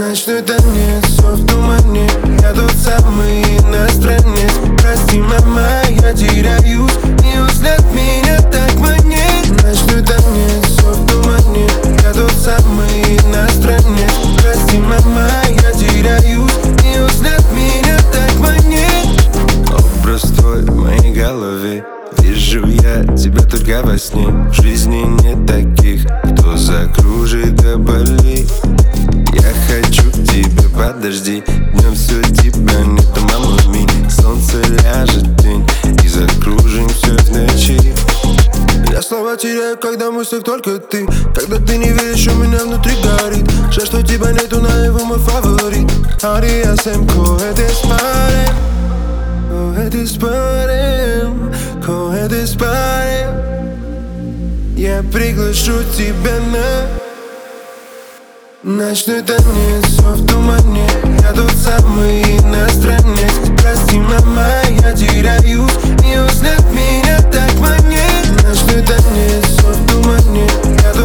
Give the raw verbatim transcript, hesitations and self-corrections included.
Ночной танец, сон в тумане. Я тот самый иностранец. Прости, мама, я теряюсь, не узнать меня так манит. Ночной танец, сон в тумане. Я тот самый иностранец. Прости, мама, я теряюсь, не узнать меня так манит. Образ твой в моей голове. Вижу я тебя только во сне. В жизни нет таких, кто закружит до боли. Я хочу к тебе, подожди. Днем все тебя нету, мама ми. Солнце ляжет день и закружим все в ночи. Я слова теряю, когда мыслях только ты. Когда ты не веришь, у меня внутри горит. Жаль, что тебя нету, наяву мой фаворит. Ahora hacen coge disparen, coge disparen, coge disparen. Я приглашу тебя на ночной танец, сон в тумане. Я тот самый иностранец. Прости, мама, я теряюсь, не узнать меня так манит. Ночной танец, сон в тумане. Я